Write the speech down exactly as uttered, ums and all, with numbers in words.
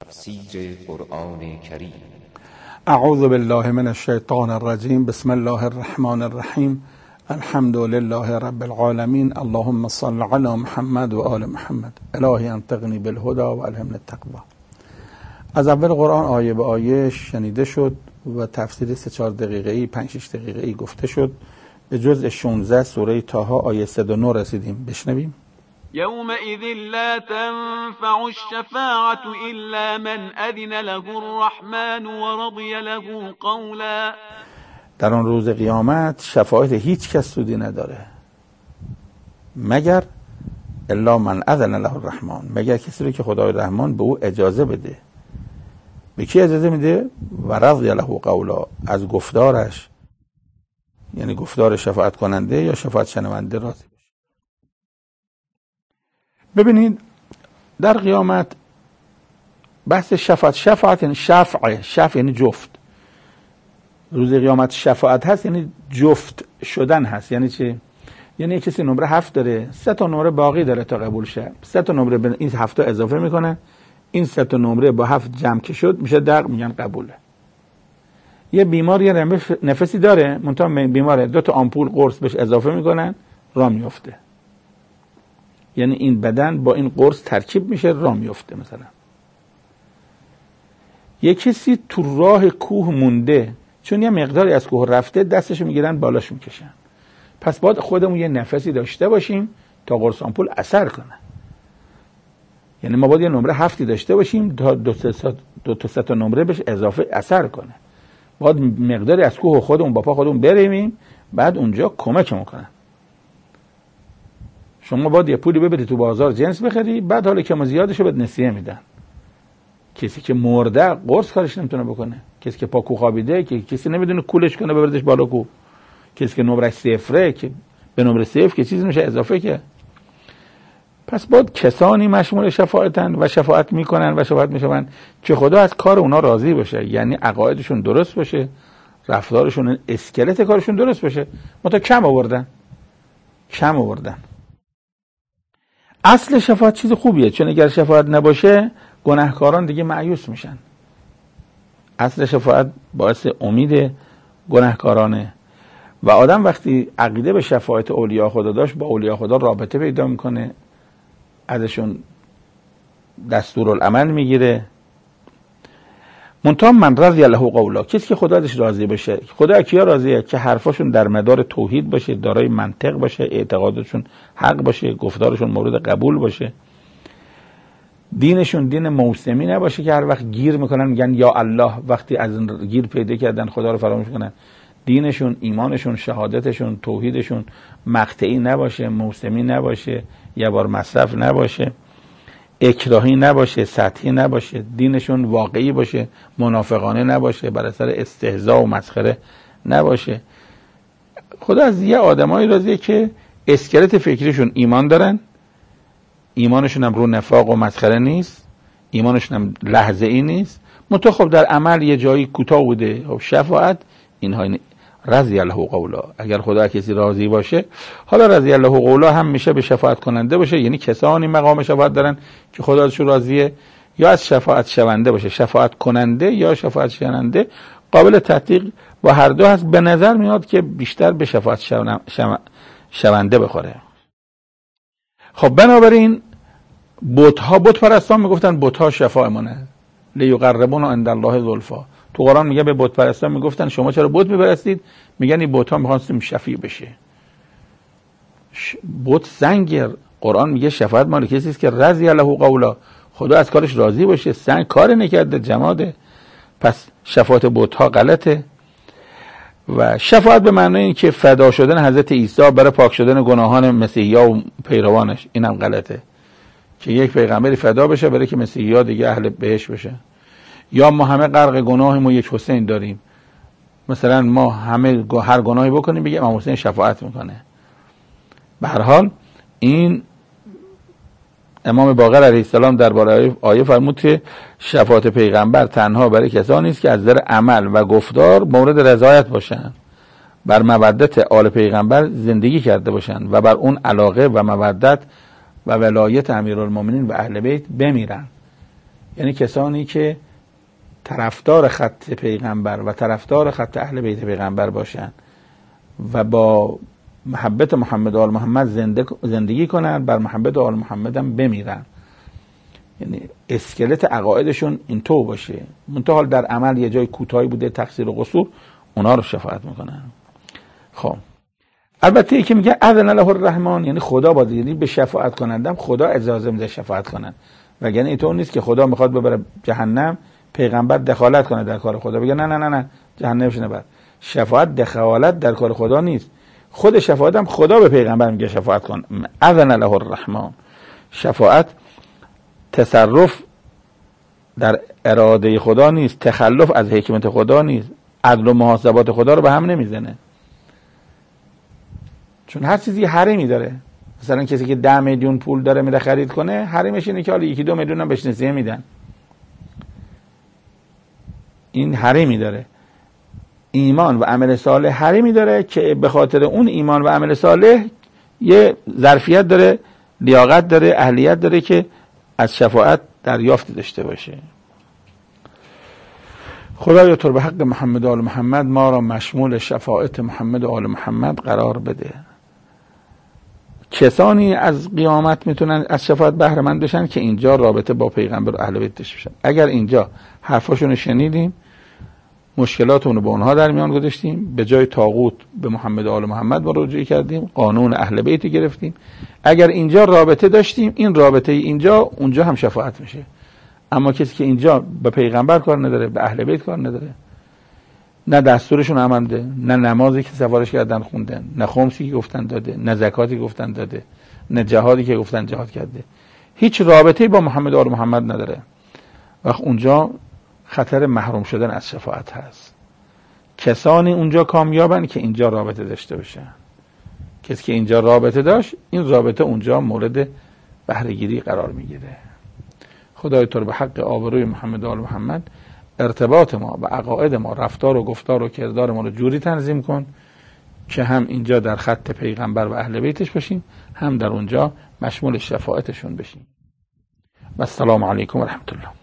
تفسیر قرآن کریم. اعوذ بالله من الشیطان الرجیم. بسم الله الرحمن الرحیم. الحمد لله رب العالمین. اللهم صل علی محمد و آل محمد. الهی انطقنی بالهدى و الهمنی التقوی. از اول قرآن آیه به آیه شنیده شد و تفسیر سه چهار دقیقه‌ای پنج شش دقیقه‌ای گفته شد. به جزء شانزده سوره طه آیه صد و نه رسیدیم. بشنویم. يومئذ لا تنفع الشفاعة إلا من أذن له الرحمن ورضي له قولا. در آن روز قیامت شفاعت هیچ کس سودی نداره مگر الا من اذن له الرحمن، مگر کسی رو که خدای رحمان به او اجازه بده. به کی اجازه میده؟ و رضی له قولا، از گفتارش، یعنی گفتار شفاعت کننده یا شفاعت شنونده راضی باشه. ببینید در قیامت بحث شفاعت، شفاعت یعنی شفع، شفع یعنی جفت. روز قیامت شفاعت هست یعنی جفت شدن هست. یعنی چی؟ یعنی کسی نمره هفت داره، سه تا نمره باقی داره تا قبول شه. سه تا نمره به این هفت تا اضافه میکنن، این سه تا نمره با هفت جمع که شد میشه ده، میگن قبوله. یه بیمار یه نفسی داره، منتها بیماره، دو تا آمپول قرص بهش اضافه میکنن راه میفته. یعنی این بدن با این قرص ترکیب میشه راه میفته. مثلا یه کسی تو راه کوه مونده، چون یه مقداری از کوه رفته، دستشو میگیرن بالاش میکشن. پس باید خودمون یه نفسی داشته باشیم تا قرص آمپول اثر کنه. یعنی ما باید یه نمره هفتی داشته باشیم تا دو تا دو تا سه تا نمره بهش اضافه اثر کنه. باید مقداری از کوه خودمون با پا خودمون بریم، بعد اونجا کمکمون کنن. شما باید یه پولی ببری تو بازار جنس بخری، بعد حالا که ما زیادشو بهت نسیه میدن. کسی که مرده قرص کارش نمیتونه بکنه، کسی که پا کو خوابیده که کسی نمیدونه کولش کنه ببردش بالا کو، کسی که نمره صفره که به نمره صفر که چیزی نمیشه اضافه که. پس باید کسانی مشمول شفاعتن و شفاعت میکنن و شفاعت میشون که خدا از کار اونا راضی باشه، یعنی عقایدشون درست باشه، رفتارشون، اسکلت کارشون درست باشه. ما تا کم آوردن کم آوردن اصل شفاعت چیز خوبیه، چون اگر شفاعت نباشه گناهکاران دیگه مایوس میشن. اصل شفاعت باعث امید گناهکارانه و آدم وقتی عقیده به شفاعت اولیاء خدا داشت، با اولیاء خدا رابطه پیدا میکنه، ازشون دستورالعمل میگیره. منتها من رضی له قولا، کسی که خدا ازش راضی بشه. خدا کیا راضیه؟ که حرفاشون در مدار توحید باشه، دارای منطق باشه، اعتقادشون حق باشه، گفتارشون مورد قبول باشه، دینشون دین موسمی نباشه که هر وقت گیر میکنن میگن یا الله، وقتی از گیر پیدا کردن خدا رو فراموش کنن. دینشون، ایمانشون، شهادتشون، توحیدشون مقطعی نباشه، موسمی نباشه، یه بار مصرف نباشه، اکراهی نباشه، سطحی نباشه. دینشون واقعی باشه، منافقانه نباشه، بر اثر استهزاء و مسخره نباشه. خدا از یه آدمایی راضیه که اسکلت فکریشون ایمان دارن، ایمانشون هم رو نفاق و مسخره نیست، ایمانشون هم لحظه ای نیست، منتها خب در عمل یه جایی کوتاه بوده. خب شفاعت اینها این رضی له قولا، اگر خدا کسی راضی باشه، حالا رضی له قولا هم میشه به شفاعت کننده باشه، یعنی کسانی مقام شفاعت دارن که خدا ازشون راضیه، یا از شفاعت شونده باشه. شفاعت کننده یا شفاعت شونده قابل تطبیق با هر دو هست. به نظر میاد که بیشتر به شفاعت شونده بخوره. خب بنابراین بت‌ها، بت پرستان میگفتن بت‌ها شفاعمونه، لیقربونا عند الله زلفا. تو قرآن میگه به بت پرستان میگفتن شما چرا بت میپرستید؟ میگن این بت‌ها میخواستیم شفیع بشه. بت سنگ. قرآن میگه شفاعت مال کسی است که رضی له قولا، خدا از کارش راضی باشه. سنگ کار نکرده، جماده. پس شفاعت بت‌ها غلطه. و شفاعت به معنای این که فدا شدن حضرت عیسی برای پاک شدن گناهان مسیحی‌ها و پیروانش، اینم غلطه. که یک پیغمبری فدا بشه برای که مسیحی‌ها دیگه اهل بهشت بشه. یا ما همه غرق گناهیم و یک حسین داریم. مثلا ما همه هر گناهی بکنیم بگیم امام حسین شفاعت میکنه. به هر حال این امام باقر علیه السلام درباره آیه فرمود که شفاعت پیغمبر تنها برای کسانی است که از نظر عمل و گفتار مورد رضایت باشند، بر مودت آل پیغمبر زندگی کرده باشند و بر اون علاقه و مودت و ولایت امیرالمومنین و اهل بیت بمیرن. یعنی کسانی که طرفدار خط پیغمبر و طرفدار خط اهل بیت پیغمبر باشن و با محبت محمد و آل محمد زندگی کنن، بر محبت آل محمد هم بمیرن. یعنی اسکلت عقایدشون اینطور باشه، منتها حال در عمل یه جای کوتاهی بوده تقصیر و قصور، اونا رو شفاعت میکنن. خب البته یکی میگه اذن له الرحمن، یعنی خدا باید، یعنی به شفاعت کنندم خدا اجازه میده شفاعت کنن، وگرنه اینطور نیست که خدا میخواد ببره جهنم، پیغمبر دخالت کنه در کار خدا، بگه نه نه نه نه جهنمش نبر. شفاعت دخالت در کار خدا نیست، خود شفاعت هم خدا به پیغمبر میگه شفاعت کن. اذن له الرحمن، شفاعت تصرف در اراده خدا نیست، تخلف از حکمت خدا نیست، عدل و محاسبات خدا رو به هم نمیزنه. چون هر چیزی حریمی داره. مثلا کسی که ده میلیون پول داره میره خرید کنه، حریمش اینه که حالا یکی دو میلیون هم بهش نسیه میدن، این حریمی داره. ایمان و عمل صالح حریمی داره که به خاطر اون ایمان و عمل صالح یه ظرفیت داره، لیاقت داره، اهلیت داره که از شفاعت دریافت داشته باشه. خدایا تو به حق محمد و آل محمد ما را مشمول شفاعت محمد و آل محمد قرار بده. کسانی از قیامت میتونن از شفاعت بهره مند بشن که اینجا رابطه با پیغمبر و اهل بیت داشته باشن. اگر اینجا حرفاشونو شنیدیم، مشکلاتمون رو با اونها در میان گذاشتیم، به جای طاغوت به محمد و آل محمد مراجعه کردیم، قانون اهل بیت گرفتیم، اگر اینجا رابطه داشتیم، این رابطه اینجا اونجا هم شفاعت میشه. اما کسی که اینجا به پیغمبر کار نداره، به اهل بیت کار نداره، نه دستورشون عملده، نه نمازی که سفارش کردن خوندن، نه خمسی که گفتن داده، نه زکاتی که گفتن داده، نه جهادی که گفتن جهاد کرده، هیچ رابطه‌ای با محمد و آل محمد نداره، وقت اونجا خطر محروم شدن از شفاعت هست. کسانی اونجا کامیابن که اینجا رابطه داشته باشن. کسی که اینجا رابطه داشت، این رابطه اونجا مورد بهره‌گیری قرار میگیره. خدای تو رو به حق آبروی محمد و آل محمد ارتباط ما و عقاید ما، رفتار و گفتار و کردار ما رو جوری تنظیم کن که هم اینجا در خط پیغمبر و اهل بیتش باشیم، هم در اونجا مشمول شفاعتشون بشیم. و السلام علیکم و رحمت الله.